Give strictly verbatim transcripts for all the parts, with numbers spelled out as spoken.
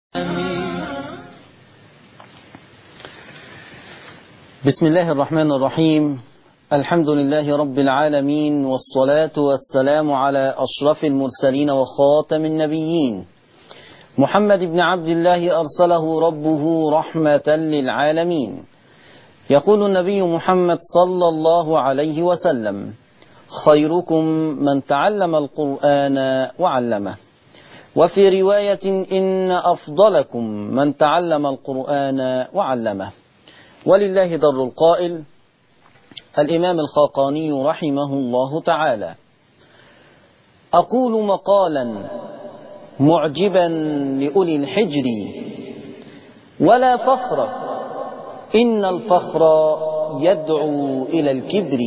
بسم الله الرحمن الرحيم. الحمد لله رب العالمين، والصلاة والسلام على أشرف المرسلين وخاتم النبيين محمد بن عبد الله أرسله ربه رحمة للعالمين. يقول النبي محمد صلى الله عليه وسلم: خيركم من تعلم القرآن وعلمه. وفي رواية: إن أفضلكم من تعلم القرآن وعلمه. ولله در القائل الإمام الخاقاني رحمه الله تعالى: أقول مقالا معجبا لأولي الحجر، ولا فخر إن الفخر يدعو إلى الكبر،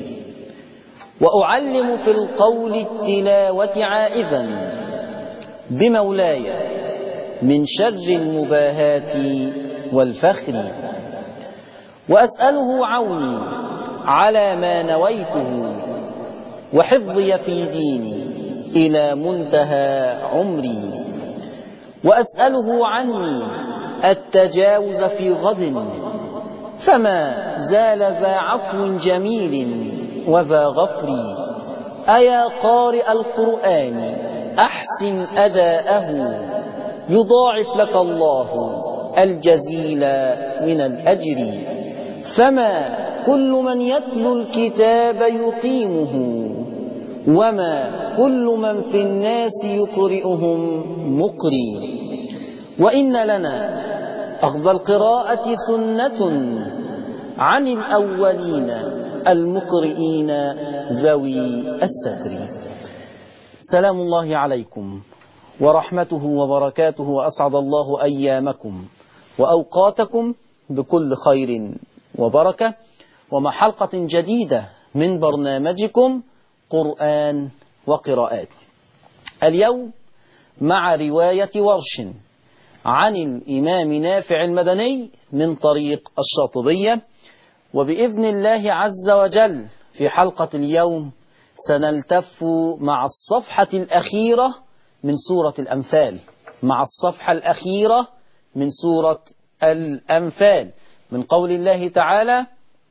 وأعلم في القول التلاوة عائذا بمولاي من شر المباهات والفخر، وأسأله عوني على ما نويته، وحفظي في ديني إلى منتهى عمري، وأسأله عني التجاوز في غد، فما زال ذا عفو جميل وذا غفر. أيا قارئ القرآن أحسن أداءه، يضاعف لك الله الجزيل من الأجر. فما كل من يتلو الكتاب يقيمه، وما كل من في الناس يقرئهم مقري. وإن لنا أخذ القراءة سنة عن الأولين المقرئين ذوي الستر. سلام الله عليكم ورحمته وبركاته، وأسعد الله أيامكم وأوقاتكم بكل خير وبركة، ومع حلقة جديدة من برنامجكم قرآن وقراءات. اليوم مع رواية ورش عن الإمام نافع المدني من طريق الشاطبية. وبإذن الله عز وجل في حلقة اليوم سنلتف مع الصفحة الأخيرة من سورة الأنفال مع الصفحة الأخيرة من سورة الأنفال، من قول الله تعالى: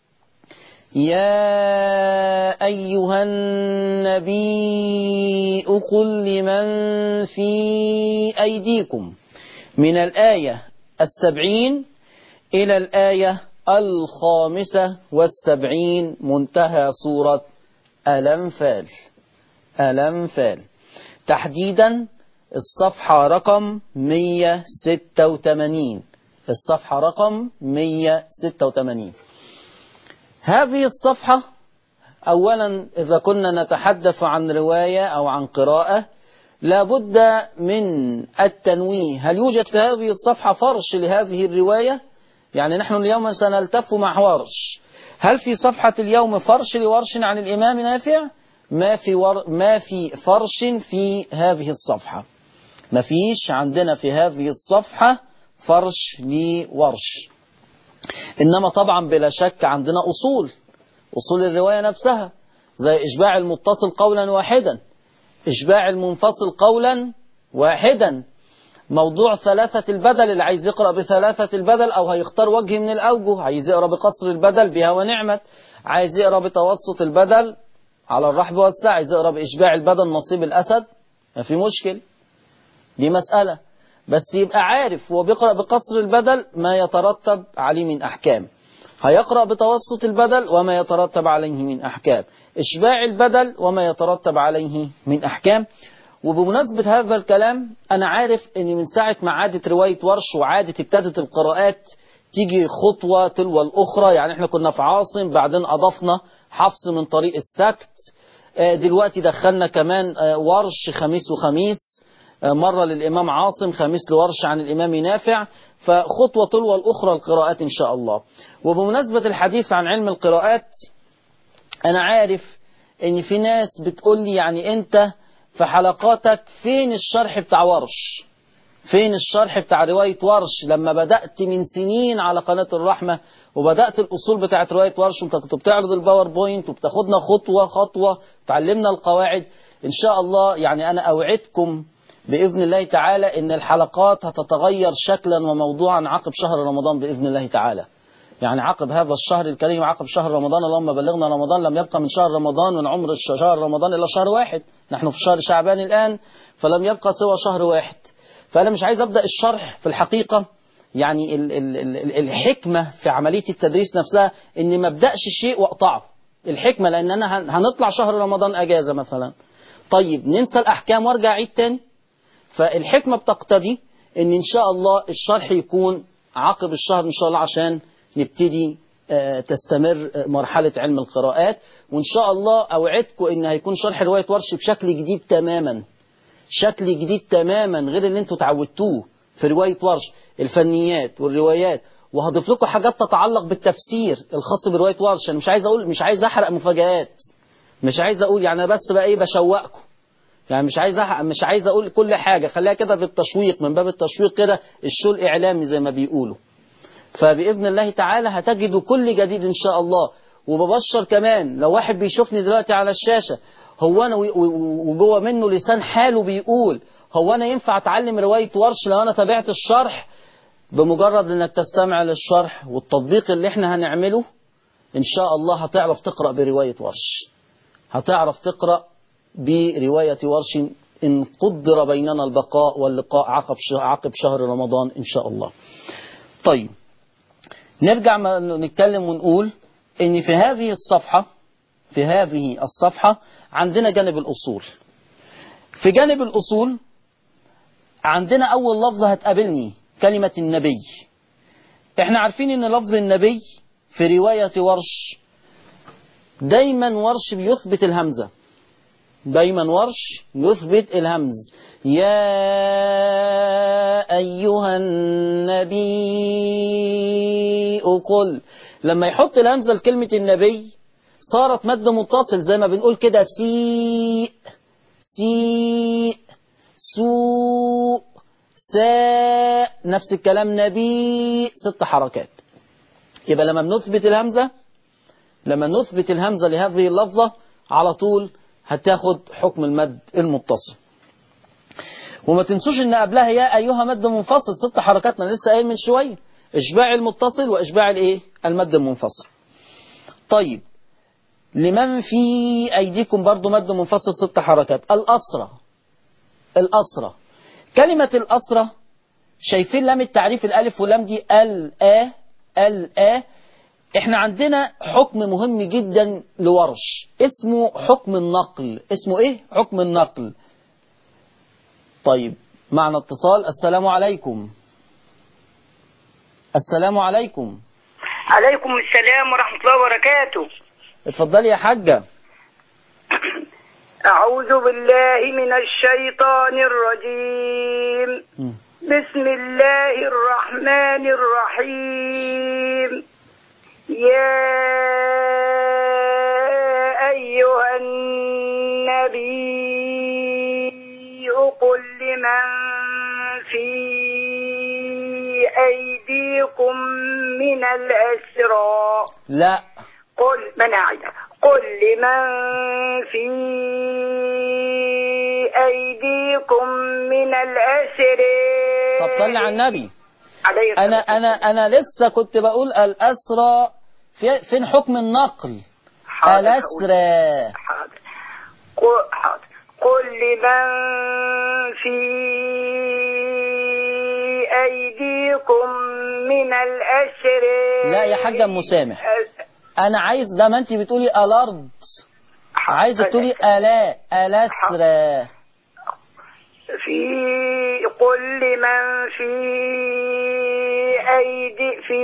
يا أيها النبي قل لمن في أيديكم، من الآية السبعين إلى الآية الخامسة والسبعين، منتهى سورة الأنفال. الأنفال تحديدا الصفحة رقم مئة وستة وثمانين. الصفحة رقم مئة وستة وثمانين. هذه الصفحة أولا إذا كنا نتحدث عن رواية أو عن قراءة لابد من التنويه. هل يوجد في هذه الصفحة فرش لهذه الرواية؟ يعني نحن اليوم سنلتف مع ورش. هل في صفحة اليوم فرش لورش عن الإمام نافع؟ ما في ور... ما في فرش في هذه الصفحة. ما فيش عندنا في هذه الصفحة فرش لورش. إنما طبعا بلا شك عندنا أصول أصول الرواية نفسها، زي إشباع المتصل قولا واحدا، إشباع المنفصل قولا واحدا، موضوع ثلاثة البدل، اللي عايز يقرأ بثلاثة البدل أو هيختار وجه من الأوجه، عايز يقرأ بقصر البدل بها ونعمت، عايز يقرأ بتوسط البدل على الرحب والسعة، عايز يقرأ بإشباع البدل نصيب الأسد، ما في مشكل، دي مسألة. بس يبقى عارف هو بيقرأ بقصر البدل ما يترتب عليه من أحكام، هيقرأ بتوسط البدل وما يترتب عليه من أحكام، إشباع البدل وما يترتب عليه من أحكام. وبمناسبة هذا الكلام أنا عارف أن من ساعة ما عادت رواية ورش وعادت ابتدت القراءات تيجي خطوة تلو الأخرى، يعني احنا كنا في عاصم، بعدين أضفنا حفص من طريق السكت، دلوقتي دخلنا كمان ورش خميس وخميس، مرة للإمام عاصم، خميس لورش عن الإمام نافع، فخطوة تلو الأخرى القراءات إن شاء الله. وبمناسبة الحديث عن علم القراءات أنا عارف أن في ناس بتقول لي يعني أنت في حلقاتك فين الشرح بتاع ورش؟ فين الشرح بتاع رواية ورش؟ لما بدأت من سنين على قناة الرحمة وبدأت الأصول بتاعت رواية ورش وانت كنت بتعرض الباوربوينت وبتاخدنا خطوة خطوة تعلمنا القواعد. إن شاء الله يعني أنا أوعدكم بإذن الله تعالى إن الحلقات هتتغير شكلا وموضوعا عقب شهر رمضان بإذن الله تعالى. يعني عقب هذا الشهر الكريم، عقب شهر رمضان، اللهم بلغنا رمضان، لم يبقى من شهر رمضان من عمر شهر رمضان إلا شهر واحد، نحن في شهر شعبان الآن، فلم يبقى سوى شهر واحد. فأنا مش عايز أبدأ الشرح في الحقيقة، يعني ال ال ال الحكمة في عملية التدريس نفسها إن ما أبدأش الشيء وأقطعه. الحكمة لأن أنا هنطلع شهر رمضان أجازة مثلا، طيب ننسى الأحكام وارجع عيد تاني. فالحكمة بتقتضي إن إن شاء الله الشرح يكون عقب الشهر إن شاء الله، عشان نبتدي تستمر مرحلة علم القراءات. وإن شاء الله أوعدكم إن هيكون شرح رواية ورش بشكل جديد تماما، شكل جديد تماما غير اللي انتوا تعودتوه في رواية ورش، الفنيات والروايات. وهضيف لكم حاجات تتعلق بالتفسير الخاص برواية ورش. أنا مش عايز أقول، مش عايز أحرق مفاجآت، مش عايز أقول يعني أنا بس بقى إيه بشوقكم، يعني مش عايز أحرق، مش عايز أقول كل حاجة، خليها كده بالتشويق، من باب التشويق كده، الشو الإعلامي زي ما بيقولوا. فبإذن الله تعالى هتجدوا كل جديد إن شاء الله. وببشر كمان لو واحد بيشوفني دلوقتي على الشاشة هو أنا وجوه منه لسان حاله بيقول هو أنا ينفع أتعلم رواية ورش لو أنا تابعت الشرح؟ بمجرد إنك تستمع للشرح والتطبيق اللي إحنا هنعمله إن شاء الله هتعرف تقرأ برواية ورش، هتعرف تقرأ برواية ورش إن قدر بيننا البقاء واللقاء عقب شهر رمضان إن شاء الله. طيب نرجع نتكلم ونقول إن في هذه الصفحة في هذه الصفحة عندنا جانب الأصول. في جانب الأصول عندنا أول لفظة هتقابلني كلمة النبي. احنا عارفين ان لفظ النبي في رواية ورش دايما ورش بيثبت الهمزة، دايما ورش يثبت الهمز. يا أيها النبي قل، لما يحط الهمزة لكلمة النبي صارت مد متصل، زي ما بنقول كده سيء سيء سوء ساء، نفس الكلام نبي، ست حركات. يبقى لما بنثبت الهمزة لما نثبت الهمزة لهذه اللفظة على طول هتاخد حكم المد المتصل. وما تنسوش ان قبلها يا ايها مد منفصل، ست حركات، انا لسه قايل من شويه، اشباع المتصل واشباع الايه المد المنفصل. طيب لمن في ايديكم برضو مد منفصل ست حركات. الاسرى الاسرى كلمة الاسرى شايفين لام التعريف الالف واللام دي ال ا ال ا. احنا عندنا حكم مهم جدا لورش اسمه حكم النقل. اسمه ايه؟ حكم النقل. طيب معنا اتصال. السلام عليكم. السلام عليكم. عليكم السلام ورحمة الله وبركاته. اتفضلي يا حاجة. أعوذ بالله من الشيطان الرجيم. بسم الله الرحمن الرحيم. يا أيها النبي قل لمن في أيديكم من الأسرى. لا قل من أعيد قل لمن في أيديكم من الأسرى. طب صلي على النبي. عليه الصلاة أنا أنا أنا لسه كنت بقول الأسرى في فين حكم النقل؟ الأسرى. حاضر. قل حاضر. قل لمن في أيديكم من الأسرى. لا يا حاجة أم مسامح، أنا عايز زي ما أنت بتقولي الأرض، عايزك تقولي ألا الأسرى. في قل لمن في أيدي في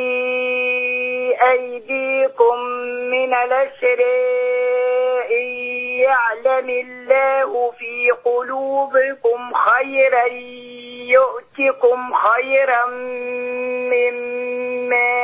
أيديكم من الأسرى إن يعلم الله في قلوبكم خيرا يؤتكم خيرا مما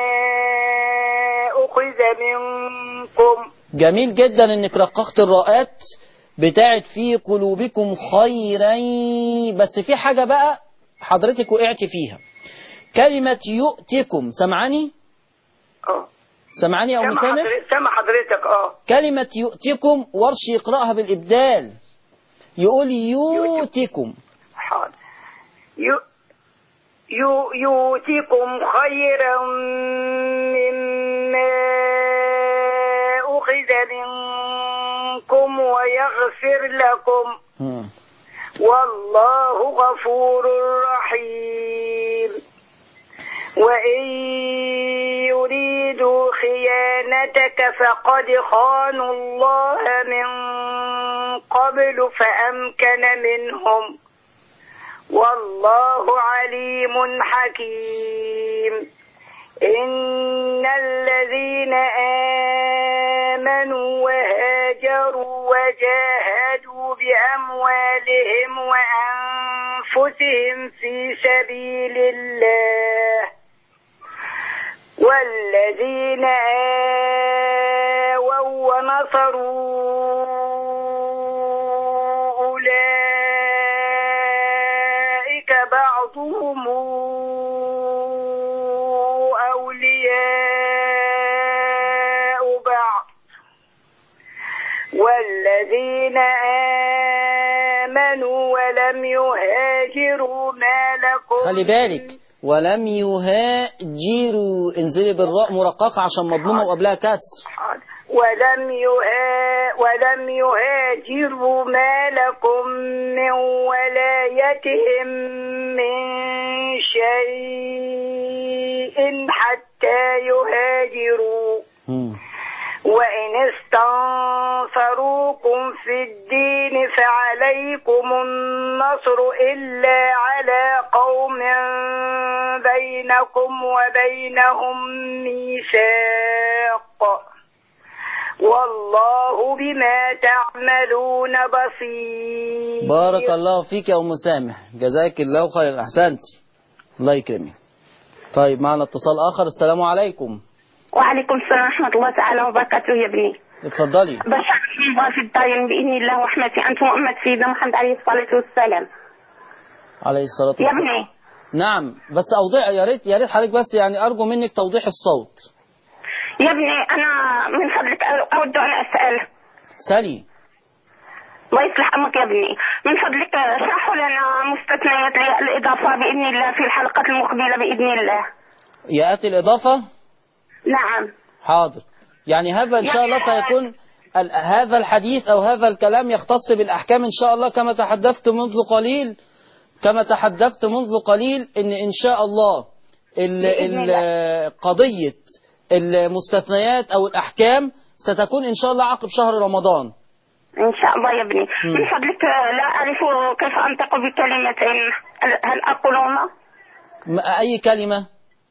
أخذ منكم. جميل جدا انك رققت الراءات بتاعت في قلوبكم خيرا، بس في حاجة بقى حضرتك وقعت فيها، كلمة يؤتكم. سمعني؟ اه سمعني يا أم سامح؟ سامع حضرتك. اه كلمة يؤتكم ورش يقرأها بالإبدال، يقول يؤتكم. حاضر. يو يو يؤتكم خيرا مما أخذ منكم ويغفر لكم مم. والله غفور رحيم. وإن يريدوا خيانتك فقد خانوا الله من قبل فأمكن منهم والله عليم حكيم. إن الذين آمنوا وهاجروا وجاهدوا بأموالهم وأنفسهم في سبيل الله والذين آووا ونصروا أولئك بعضهم أولياء بعض والذين آمنوا ولم يهاجروا ما لكم. خلي بالك ولم يهاجروا، انزلي بالراء مرققة عشان مضمومة وقبلها كسر. ولم يها ولم يهاجروا ما لكم من ولايتهم من شيء حتى يهاجروا. م. وإن استنصروكم في الدين فعليكم النصر إلا على قوم بينكم وبينهم ميثاق والله بما تعملون بصير. بارك الله فيك يا أم سامح، جزاك الله خير، أحسنتي، الله يكرمك. طيب معنا اتصال آخر. السلام عليكم. وعليكم السلام ورحمة الله تعالى وبركاته يا ابني. اتفضلي. بشرك الله في الدارين بإذن الله ورحمته أنت وأمة سيدنا محمد عليه الصلاة والسلام. عليه الصلاة والسلام. يا ابني. نعم بس أوضح، يا ريت يا ريت حضرتك بس يعني أرجو منك توضيح الصوت. يا ابني أنا من فضلك أود أن أسأل. سالي. الله يصلح أمك يا ابني، من فضلك شرحوا لنا مستثنيات الإضافة بإذن الله في الحلقة المقبلة بإذن الله. يأتي الإضافة؟ نعم. حاضر. يعني هذا إن شاء الله سيكون هذا الحديث أو هذا الكلام يختص بالأحكام إن شاء الله، كما تحدثت منذ قليل كما تحدثت منذ قليل إن إن شاء الله ال ال قضية المستثنيات أو الأحكام ستكون إن شاء الله عقب شهر رمضان إن شاء الله يا ابني. م. من فضلك لا أعرف كيف أنطق بكلمتين، هل أقولهما؟ أي كلمة؟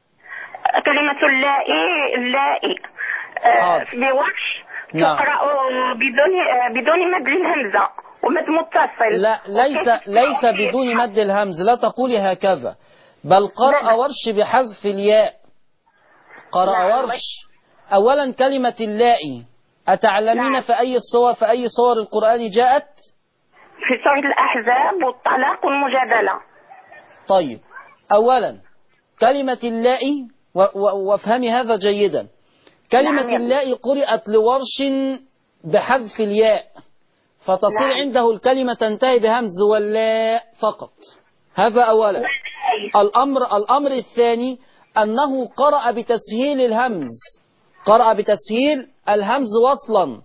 كلمة اللائي اللائي آه بوحش تقرأ بدون بدون مد الهمزة ومد متصل. لا ليس ليس بدون مد الهمز، لا تقولي هكذا، بل قرأ ورش بحذف الياء. قرأ ورش. أولا كلمة اللائي أتعلمين نعم. في أي الصور في أي صور القرآن جاءت؟ في سورة الأحزاب والطلاق والمجادلة. طيب أولا كلمة اللائي وافهمي هذا جيدا، كلمة نعم اللائي قرأت لورش بحذف الياء فتصير نعم. عنده الكلمة تنتهي بهمز واللاء فقط. هذا أولا. الأمر الأمر الثاني أنه قرأ بتسهيل الهمز، قرأ بتسهيل الهمز وصلا،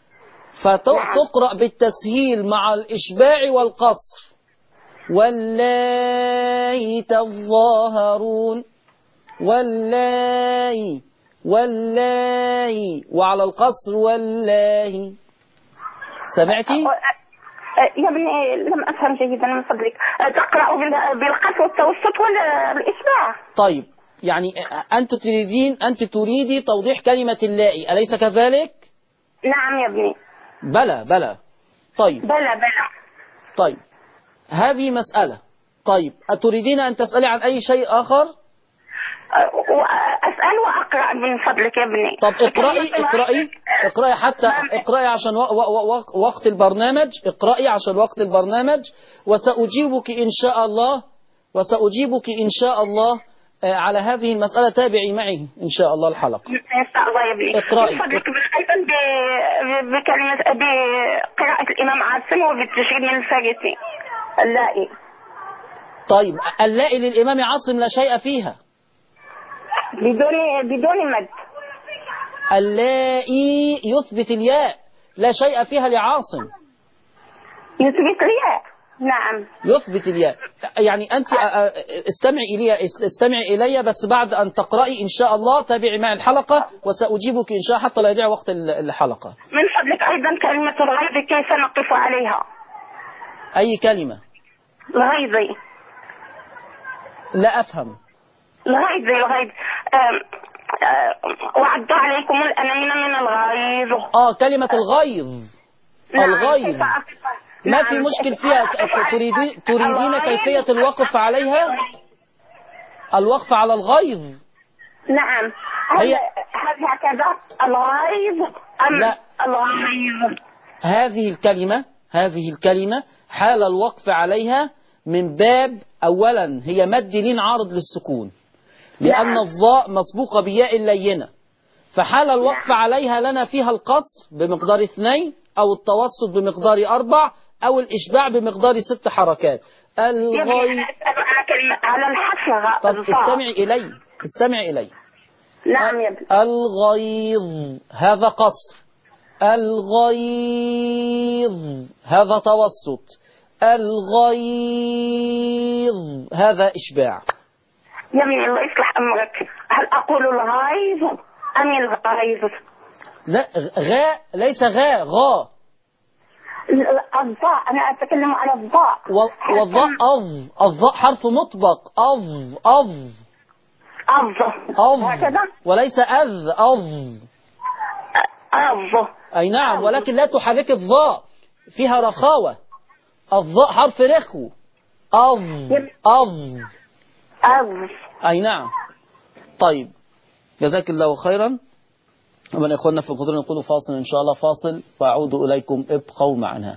فتقرأ بالتسهيل مع الإشباع والقصر. والله تظاهرون، والله والله، وعلى القصر والله. سمعتي؟ يا ابني لم أفهم جيدا من فضلك، تقرأ بالقصر والتوسط ولا بالإشباع؟ طيب يعني أنت تريدين أنت تريدي توضيح كلمة اللائي أليس كذلك؟ نعم يا ابني. بلى بلى. طيب بلى بلى. طيب هذه مسألة. طيب أتريدين أن تسألي عن أي شيء آخر؟ أسأل وأقرأ من فضلك يا ابني. طب اقرأي اقرأي اقرأي حتى اقرأي عشان وقت البرنامج، اقرأي عشان وقت البرنامج، وسأجيبك إن شاء الله وسأجيبك إن شاء الله آه، على هذه المسألة تابعي معي إن شاء الله الحلقة. الله يبليك. اقرأي. من فضلك أيضا بكلمة بقراءة الإمام عاصم وبالتشهيد من الفارسي اللائي. طيب اللائي للإمام عاصم لا شيء فيها. بدون بدون مد. اللائي يثبت الياء، لا شيء فيها لعاصم. يثبت الياء. نعم. يثبت الياء. يعني أنت استمعي إلي استمعي إلي بس بعد أن تقرأي إن شاء الله تابعي معي الحلقة وسأجيبك إن شاء الله حتى لا يضيع وقت الحلقة. من فضلك أيضا كلمة الغيظ كيف نقف عليها؟ أي كلمة؟ الغيظ. لا أفهم. الغيظ الغيظ وعد عليكم الأنين من الغيظ. آه كلمة الغيظ. الغيظ ما في مشكل فيها. تريدين تريدين كيفية الوقف عليها؟ الوقف على الغيظ. نعم. هي هل هكذا الغيظ أم لا. الغيظ؟ هذه الكلمة هذه الكلمة حال الوقف عليها من باب أولا هي مد لين عارض للسكون، لأن الظاء مسبوقة بياء لينة، فحال الوقف عليها لنا فيها القصر بمقدار اثنين أو التوسط بمقدار أربع أو الإشباع بمقدار ست حركات. الغي على الحفظ. طب استمعي إلي استمعي إلي. نعم يا ابني. الغيظ هذا قصر، الغيظ هذا توسط، الغيظ هذا إشباع. يا ابني الله يصلح أمرك، هل أقول الغيظ أم الغيظ؟ لا غاء ليس غاء غا. الضاء أنا أتكلم على الضاء. والضاء أظ، الضاء حرف مطبق. أظ أظ أظ أظ هكذا وليس أذ. أظ أظ. أي نعم، ولكن لا تحرك الضاء، فيها رخاوة. الضاء حرف رخو. أظ أظ أظ. أي نعم. طيب جزاك الله خيرا. ومن إخواننا في القدر نقول فاصل إن شاء الله، فاصل وأعود إليكم، ابقوا معنا.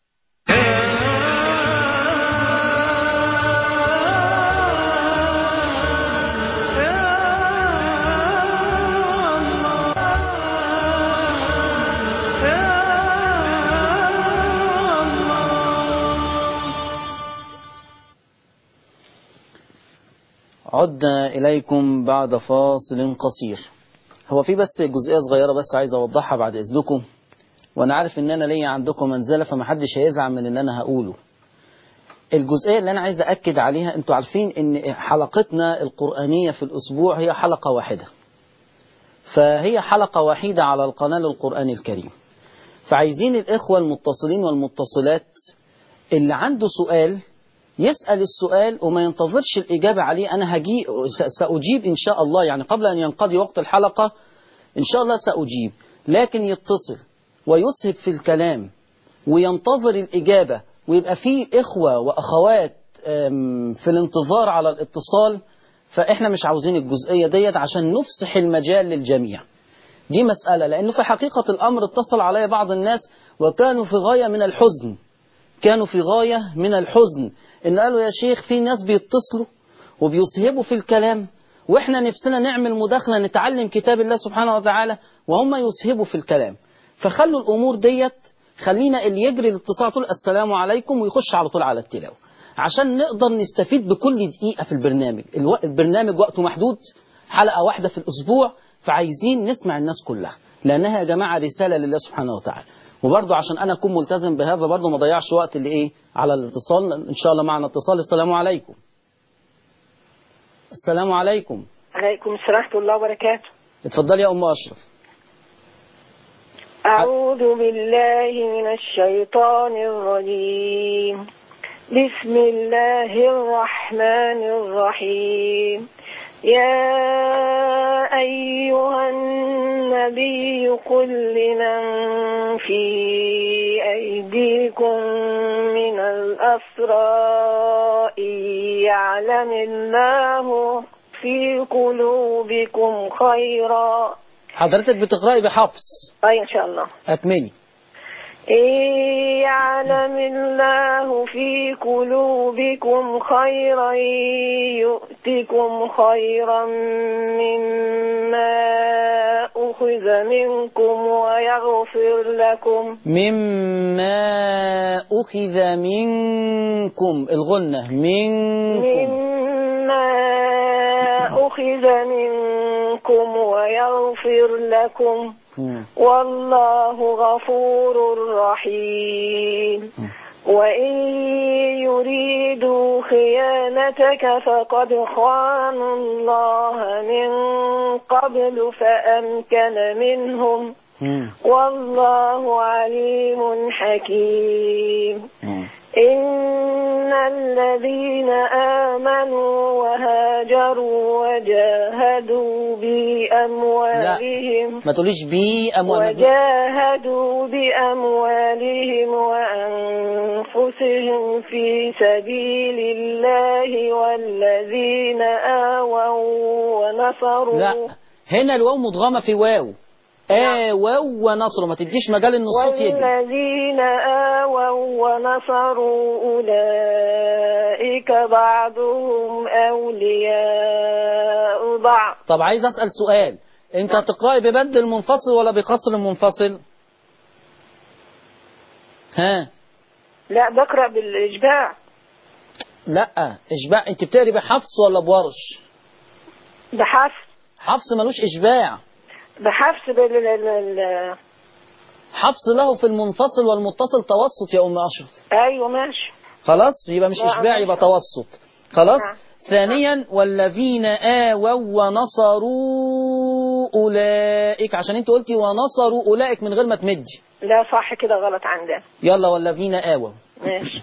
عدنا إليكم بعد فاصل قصير. هو في بس جزئية صغيرة بس عايز أوضحها بعد إذنكم، وأنا عارف إن أنا ليا عندكم منزلة فمحدش هيزعل من اللي أنا هقوله. الجزئية اللي أنا عايز أكد عليها، أنتوا عارفين إن حلقتنا القرآنية في الأسبوع هي حلقة واحدة، فهي حلقة وحيدة على القناة للقرآن الكريم. فعايزين الإخوة المتصلين والمتصلات اللي عنده سؤال يسأل السؤال وما ينتظرش الإجابة عليه. أنا هجي سأجيب إن شاء الله، يعني قبل أن ينقضي وقت الحلقة إن شاء الله سأجيب، لكن يتصل ويسهب في الكلام وينتظر الإجابة ويبقى فيه إخوة وأخوات في الانتظار على الاتصال، فإحنا مش عاوزين الجزئية ديت عشان نفسح المجال للجميع. دي مسألة، لأنه في حقيقة الأمر اتصل علي بعض الناس وكانوا في غاية من الحزن كانوا في غاية من الحزن إن قالوا يا شيخ في ناس بيتصلوا وبيسهبوا في الكلام، وإحنا نفسنا نعمل مداخلة نتعلم كتاب الله سبحانه وتعالى وهم يسهبوا في الكلام. فخلوا الأمور ديت، خلينا اللي يجري الاتصال طول السلام عليكم ويخش على طول على التلاوة عشان نقدر نستفيد بكل دقيقة في البرنامج. البرنامج وقته محدود، حلقة واحدة في الأسبوع، فعايزين نسمع الناس كلها لأنها يا جماعة رسالة لله سبحانه وتعالى. وبرضه عشان أنا أكون ملتزم بهذا برضه ما ضيعش وقت اللي إيه على الاتصال. إن شاء الله معنا اتصال. السلام عليكم. السلام عليكم. عليكم السلام ورحمة الله وبركاته. اتفضلي يا أم أشرف. أعوذ بالله من الشيطان الرجيم. بسم الله الرحمن الرحيم. يا أيها النبي قل لمن في أيديكم من الأسرى يعلم الله في قلوبكم خيرا. حضرتك بتقرأي بحفص؟ أي إن شاء الله. أكملي. إن يعلم الله في قلوبكم خيرا يؤتكم خيرا مما أخذ منكم ويغفر لكم. مما أخذ منكم الغنة منكم مما أخذ منكم ويغفر لكم والله غفور رحيم. وإن يريدوا خيانتك فقد خانوا الله من قبل فأمكن منهم والله عليم حكيم. إن الذين آمنوا وهاجروا وجاهدوا بأموالهم لا ما تقوليش بأموالهم وجاهدوا بأموالهم وأنفسهم في سبيل الله والذين آووا ونصروا. لا هنا الواو مدغمة في واو آووا ونصروا، ما تديش مجال ان الصوت يجي. والذين آووا ونصروا أولئك بعضهم أولياء بعض. طب عايز أسأل سؤال، انت هتقرأي ببدل المنفصل ولا بقصر المنفصل؟ ها؟ لا بقرأ بالإشباع. لا إشباع، انت بتقري بحفص ولا بورش؟ بحفص. حفص ملوش إشباع. بحفص بال حفص له في المنفصل والمتصل توسط يا أم أشرف. أيوة ماشي خلاص يبقى مش إشباع يبقى توسط. خلاص. نعم. ثانيا والذين آووا ونصروا أولئك، عشان انت قلتي ونصروا أولئك من غير ما تمدي. لا صح كده غلط عندنا. يلا والذين آووا. ماشي.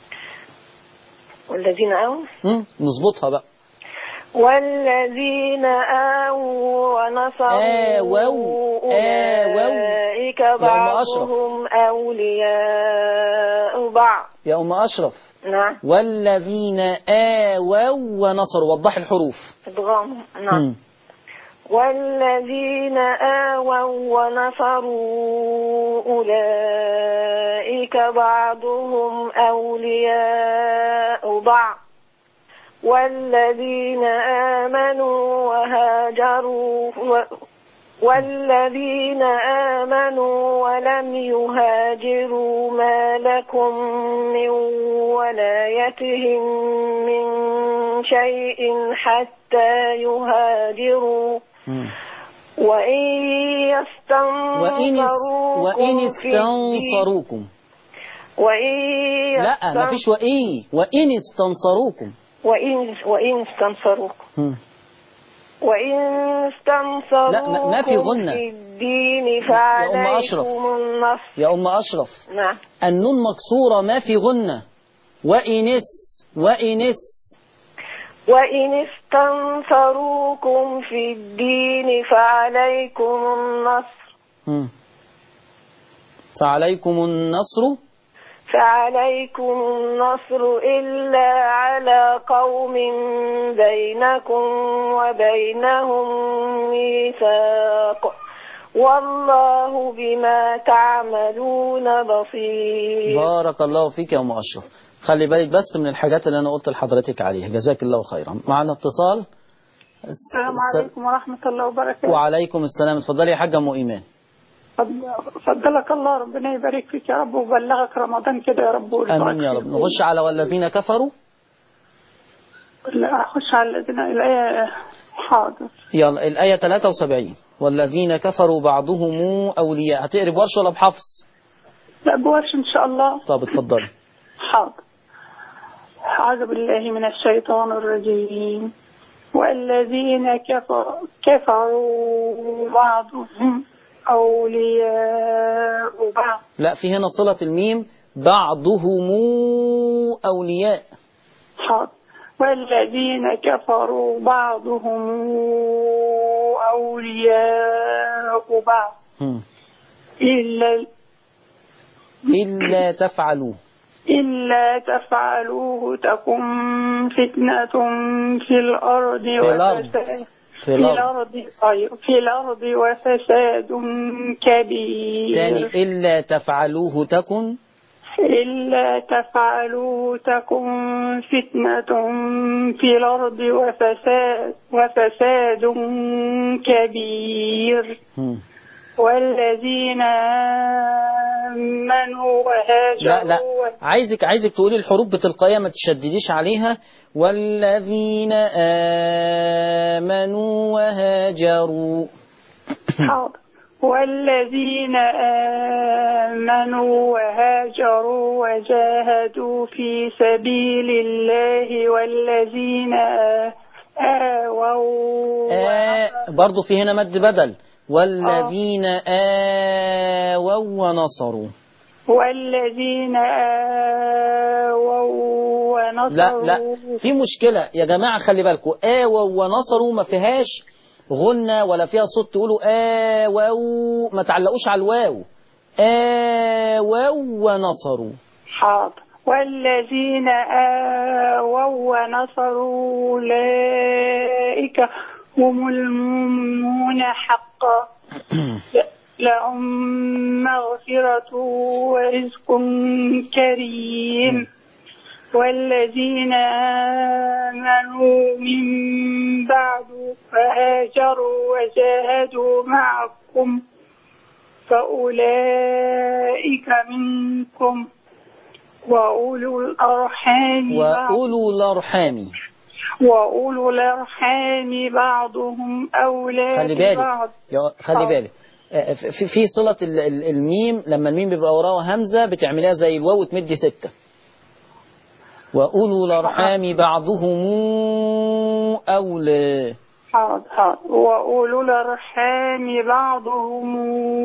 والذين آووا نظبطها بقى. والذين آووا ونصروا آووا أولئك بعضهم أولياء بعض. يا أم أشرف. نعم. والذين آووا ونصروا، وضح الحروف. ادغام. نعم. والذين آووا ونصروا أولئك بعضهم أولياء بعض. والذين آمنوا وهاجروا و... والذين آمنوا ولم يهاجروا ما لكم من ولايتهم من شيء حتى يهاجروا وإن يستنصروكم وإن استنصروكم وإن لا ما فيش وإن وإن استنصروكم وإن وإن استنصروكم وإن استنصروكم لا ما في غنة في الدين فعليكم النصر. يا أم أشرف. نعم. النون مكسورة ما في غنة. وإنس وإنس وإن استنصروكم في الدين فعليكم النصر. م. فعليكم النصر فعليكم النصر إلا على قوم بينكم وبينهم ميثاق والله بما تعملون بصير. بارك الله فيك يا أم أشرف. خلي بالك بس من الحاجات اللي أنا قلت لحضرتك عليها. جزاك الله خيرا. معنا اتصال. السلام عليكم ورحمة الله وبركاته. وعليكم السلام. اتفضلي يا حاجة أم إيمان. فضلك الله ربنا يبارك فيك يا رب وبلغك رمضان كده يا رب. امين يا رب. نخش على والذين كفروا. لا اخش على الذين الايه. حاضر. يلا الايه ثلاثة وسبعين. والذين كفروا بعضهم اولياء. هتقري بورش ولا بحفص؟ لا بورش ان شاء الله. طب اتفضلي. حاضر. أعوذ بالله من الشيطان الرجيم. والذين كفروا كفروا بعضهم أولياء بعض. لا في هنا صلة الميم. بعضهم أولياء. حاضر. والذين كفروا بعضهم أولياء بعض. إلا إلا تفعلوا إلا تفعلوه تكن فتنة في الأرض وفساد في في الأرض. الأرض أيوة في الأرض وفساد كبير. تاني، إلا تفعلوه تكن إلا تفعلوا تكن فتنة في الأرض وفساد وفساد كبير. هم. والذين آمنوا وهاجروا. لا لا عايزك عايزك تقولي الحروف بتلقائية، ما تشدديش عليها. والذين آمنوا وهاجروا. حاضر. والذين آمنوا وهاجروا وجاهدوا في سبيل الله والذين آووا آه برضو في هنا مد بدل. والذين آووا ونصروا. والذين آووا ونصروا. لا لا في مشكلة يا جماعة، خلي بالكم. آووا ونصروا ما فيهاش غنة ولا فيها صوت تقولوا آووا، ما تعلقوش على الواو. آووا ونصروا. حاضر. والذين آووا ونصروا أولئك هم المؤمنون حقا لهم مغفرة ورزق كريم. والذين آمنوا من بعد فهاجروا وجاهدوا معكم فأولئك منكم وأولو الأرحام وأولو الأرحام وأولو الأرحام بعضهم أولى خلي بالك ببعض. خلي بالك في في صلة الميم، لما الميم بيبقى وراها همزة بتعملها زي الواو تمدي ستة. وأولو الأرحام بعضهم أولى. حاضر حاضر. وأولو الأرحام بعضهم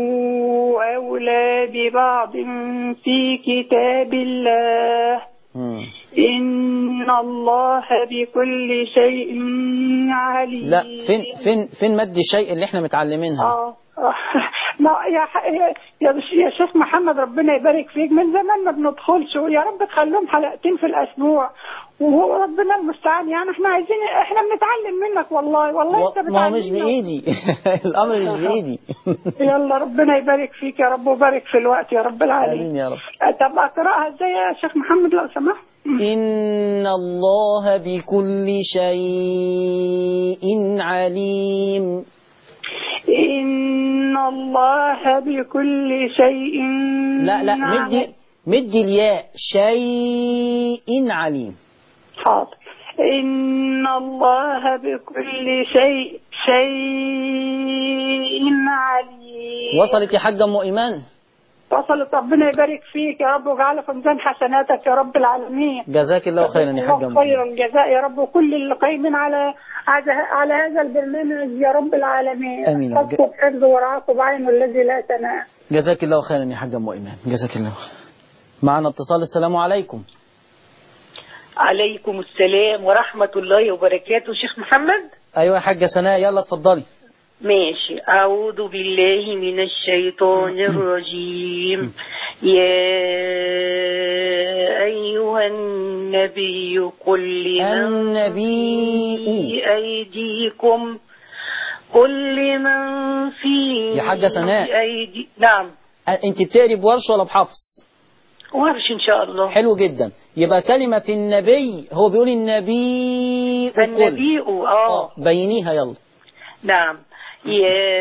أولى ببعض في كتاب الله. م. إن الله بكل شيء عليم. لا فين فين فين مد الشيء اللي احنا متعلمينها؟ اه ما يا يا يا شيخ محمد ربنا يبارك فيك، من زمان ما بندخلش، ويا رب تخليهم حلقتين في الاسبوع وهو ربنا المستعان. يعني احنا عايزين، احنا بنتعلم منك والله والله و... انت بتعلمنا. ما هو مش بايدي الامر مش بايدي. يلا ربنا يبارك فيك يا رب وبارك في الوقت يا رب العالمين. امين يا رب. طب اقراها ازاي يا شيخ محمد لو سمحت؟ إن الله بكل شيء عليم. إن الله بكل شيء. لا لا مدي مدي الياء شيء عليم. حاضر. إن الله بكل شيء شيء عليم. وصلت يا حاجة أم إيمان؟ وصلت. ربنا يبارك فيك يا رب ويجعلها في ميزان حسناتك يا رب العالمين. جزاك الله خيرا يا حاجة أم إيمان. خير الجزاء يا رب، وكل اللي قايمين على على هذا البرنامج يا رب العالمين. امين. حفظه بحفظ ورعاقه بعينه الذي لا تنام. جزاك الله خيرا يا حاجة أم إيمان، جزاك الله خيرا. معنا اتصال. السلام عليكم. عليكم السلام ورحمة الله وبركاته. شيخ محمد. أيوة يا حاجة سناء، يلا اتفضلي. ماشي. أعوذ بالله من الشيطان الرجيم. يا أيها النبي قل لمن النبي في أيديكم قل لمن في يا حاجة سناء. أيدي. نعم. أنت بتقري بورش ولا بحفص؟ ورش إن شاء الله. حلو جدا. يبقى كلمة النبي، هو بيقول النبي قل. النبي اه بينيها يلا. نعم. يا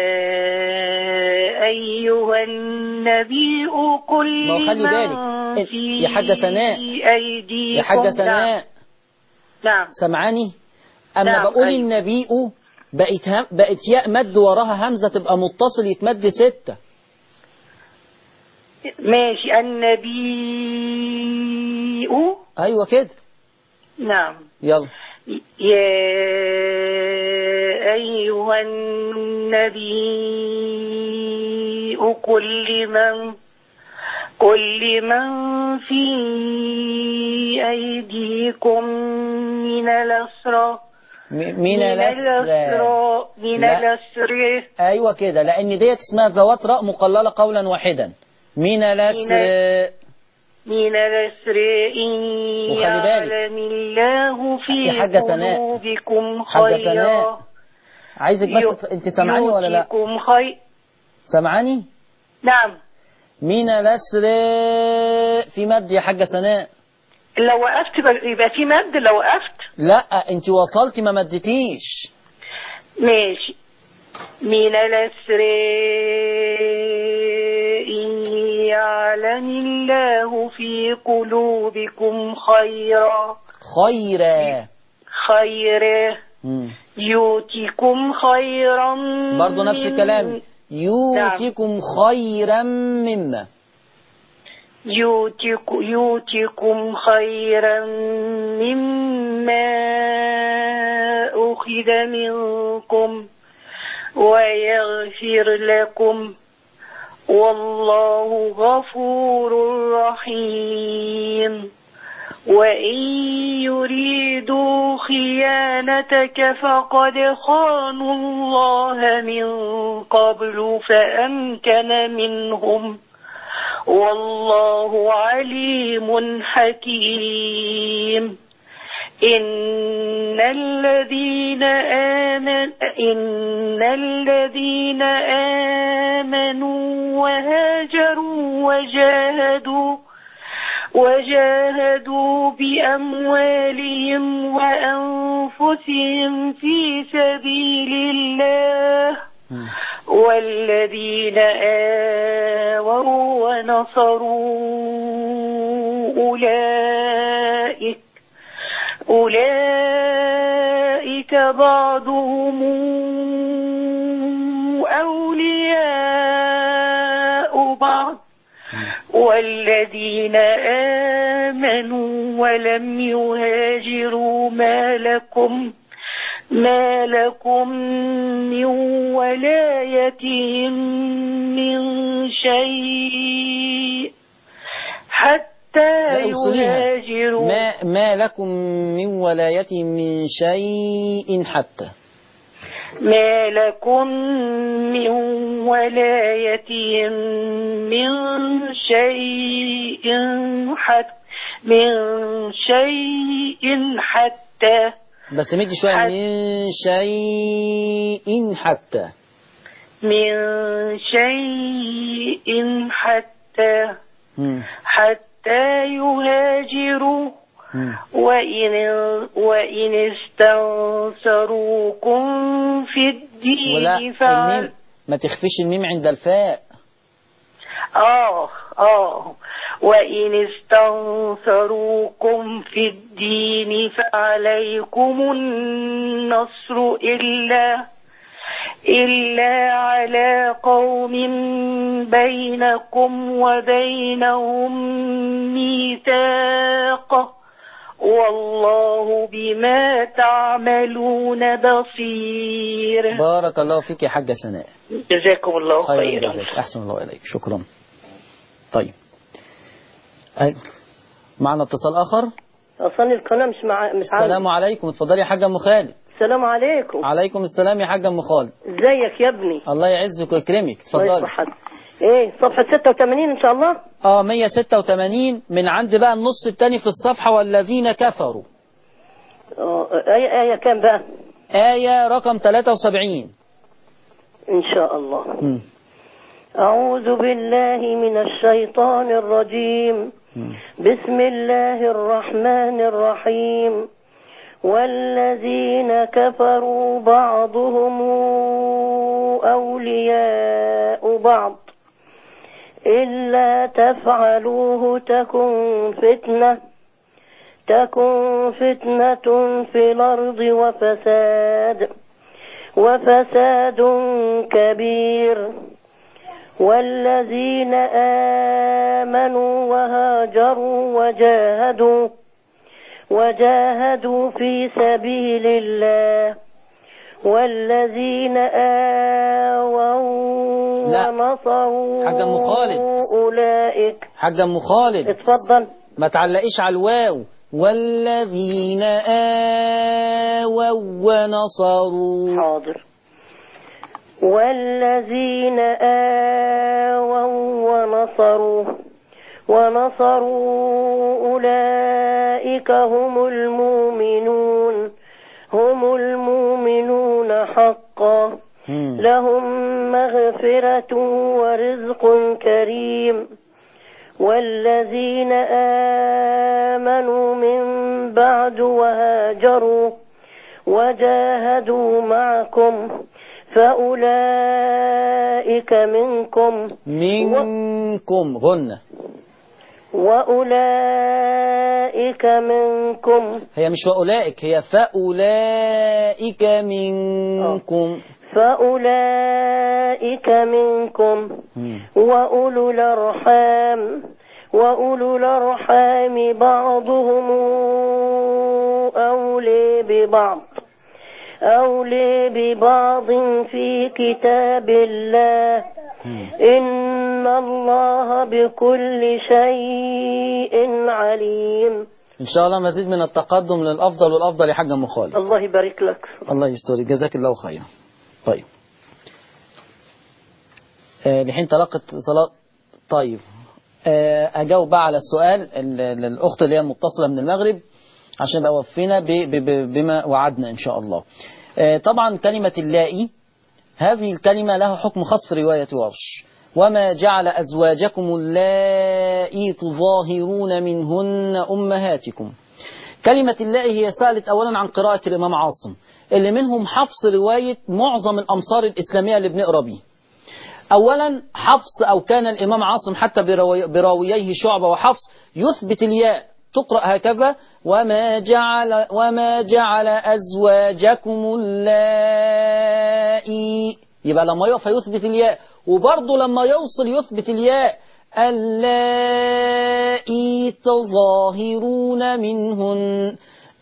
أيها النبي قل ما خلي بالك يا حاجة سناء، يا حاجة سناء. نعم. سمعاني؟ أما نعم. بقول أيوه. النبي بقت هم... بقت ياء مد وراها همزة تبقى متصل يتمد ستة. ماشي. النبي. أيوة كده. نعم. يلا. يا أيها النبي قل لمن قل لمن في أيديكم من الأسرى من الأسرى من الأسرى. أيوة كده، لأن ديت اسمها ذوات راء مقللة قولا واحدا. من الأسرى من الأسرى إن يعلم الله في قلوبكم خيرا. عايزك بس انت سامعاني ولا لا؟ يؤتيكم خير. سامعاني؟ نعم. من الأسر في مد يا حاجة سناء. لو وقفت يبقى في مد لو وقفت. لا انت وصلتي ما مدتيش. ماشي. من الأسر إن يعلم الله في قلوبكم خيرا خيرا خيرا يؤتكم خيرا. برضو نفس الكلام. يؤتكم خيرا مما يؤتك يؤتكم خيرا مما أخذ منكم ويغفر لكم والله غفور رحيم. وإن يريدوا خيانتك فقد خانوا الله من قبل فأمكن منهم والله عليم حكيم. إن الذين آمن إن الذين آمنوا وهاجروا وجاهدوا وجاهدوا بأموالهم وأنفسهم في سبيل الله والذين آووا ونصروا أولئك أولئك بعضهم أولياء بعض والذين آمنوا ولم يهاجروا ما لكم ما لكم من ولايتهم من شيء حتى يهاجروا. ما, ما لكم من ولايتهم من شيء حتى ما لكم من ولايتهم من شيء حتى من شيء حتى بس مدي شوية من شيء حتى من شيء حتى م. حتى يهاجروا وإن وإن استنصروكم في الدين فعل ما تخفيش الميم عند الفاء. آه آه وإن استنصروكم في الدين فعليكم النصر إلا إلا على قوم بينكم وبينهم ميثاق والله بما تعملون بصير. بارك الله فيك يا حاجة سناء. جزاكم الله خيرا. أحسن الله إليك. شكرا. طيب معنا اتصال آخر. أصلا القناة مش مع مش عارف. السلام عليكم. اتفضلي يا حاجة أم خالد. السلام عليكم. عليكم السلام يا حاجة أم خالد. ازيك يا ابني؟ الله يعزك ويكرمك. اتفضلي. ايه صفحة ستة وثمانين ان شاء الله؟ اه مية وستة وثمانين من عند بقى النص الثاني في الصفحة والذين كفروا. اه آية آية كام بقى؟ آية رقم ثلاثة وسبعين ان شاء الله. م. أعوذ بالله من الشيطان الرجيم. م. بسم الله الرحمن الرحيم. والذين كفروا بعضهم أولياء بعض إلا تفعلوه تكن فتنة تكن فتنة في الأرض وفساد وفساد كبير. والذين آمنوا وهاجروا وجاهدوا وجاهدوا في سبيل الله والذين آووا ونصروا حاجة أم خالد أولئك. حاجة أم خالد اتفضل ما تعلقيش على الواو. والذين آووا ونصروا. حاضر. والذين آووا ونصروا ونصروا أولئك هم المؤمنون هم المؤمنون يعملون حقا مم. لهم مغفرة ورزق كريم. والذين آمنوا من بعد وهاجروا وجاهدوا معكم فأولئك منكم منكم غنة، وأولئك منكم هي مش وأولئك، هي فأولئك منكم. فأولئك منكم مم. وأولو الأرحام وأولو الأرحام بعضهم أولي ببعض أولي ببعض في كتاب الله إن الله بكل شيء عليم. إن شاء الله مزيد من التقدم للأفضل والأفضل يا حاج أم خالد. الله يبارك لك. الله يستر، جزاك الله خيرا. طيب آه لحين تلقت صلاة. طيب آه أجاوب بقى على السؤال للأخت اللي هي المتصلة من المغرب عشان بقى وفينا بما وعدنا إن شاء الله. آه طبعا كلمة اللائي هذه الكلمة لها حكم خاص في رواية ورش. وما جعل أزواجكم اللائي تظاهرون منهن أمهاتكم. كلمة اللائي هي سألت أولا عن قراءة الإمام عاصم اللي منهم حفص رواية معظم الأمصار الإسلامية اللي بنقرأ بيه. أولا حفص أو كان الإمام عاصم حتى براوييه شعبة وحفص يثبت الياء تقرأ هكذا وما جعل وما جعل أزواجكم اللائي، يبقى لما يقف يثبت الياء، وبرضه لما يوصل يثبت الياء اللائي تظاهرون منهن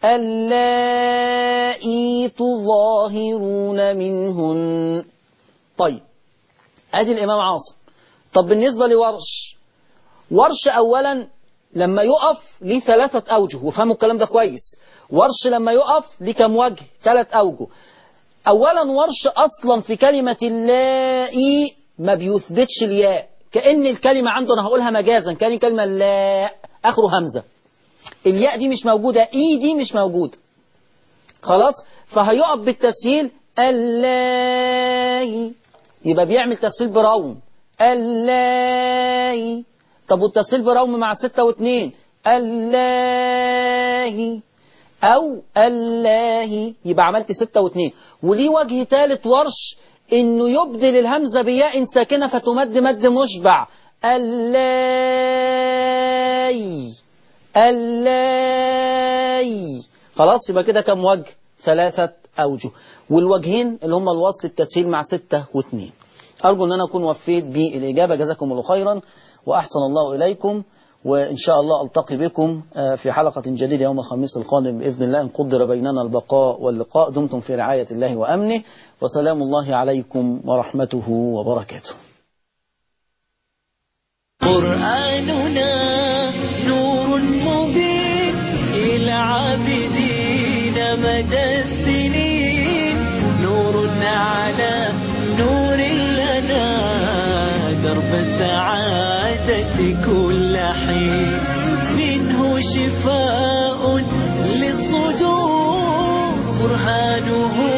اللائي تظاهرون منهن. طيب ادي الامام عاصم. طب بالنسبة لورش، ورش اولا لما يقف ليه ثلاثة اوجه، وفهموا الكلام ده كويس. ورش لما يقف ليه كم وجه؟ ثلاث اوجه. اولا ورش اصلا في كلمة اللائي ما بيثبتش الياء، كأن الكلمة عنده انا هقولها مجازا كأن الكلمة لا اخره همزة، الياء دي مش موجودة، اي دي مش موجودة خلاص، فهيقف بالتسهيل اللائي، يبقى بيعمل تسهيل بروم اللائي. طب والتسهيل بروم مع ستة واثنين اللائي او اللائي، يبقى عملت ستة واثنين. وليه وجه ثالث ورش انه يبدل الهمزة بياء ساكنة فتمد مد مشبع اللائي اللائي. خلاص يبقى كده كم وجه؟ ثلاثة أوجه، والوجهين اللي هم الوصل التسهيل مع ستة واثنين. أرجو أن أنا أكون وفيت بالإجابة. جزاكم الله خيرا وأحسن الله إليكم، وإن شاء الله ألتقي بكم في حلقة جديدة يوم الخميس القادم بإذن الله إن قدر بيننا البقاء واللقاء. دمتم في رعاية الله وأمنه، وسلام الله عليكم ورحمته وبركاته. قرآننا نور مبين إلى عابدين مدى السنين، نور على نور لنا درب السعادة كل حين، منه شفاء للصدور برهانه